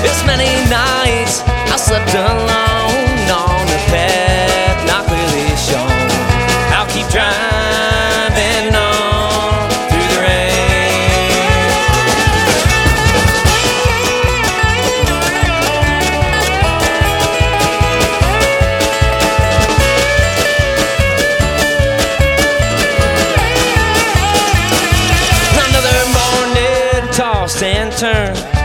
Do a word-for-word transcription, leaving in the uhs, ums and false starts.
This many nights I slept alone on the path not clearly shown. I'll keep driving on through the rain. Another morning tossed and turned,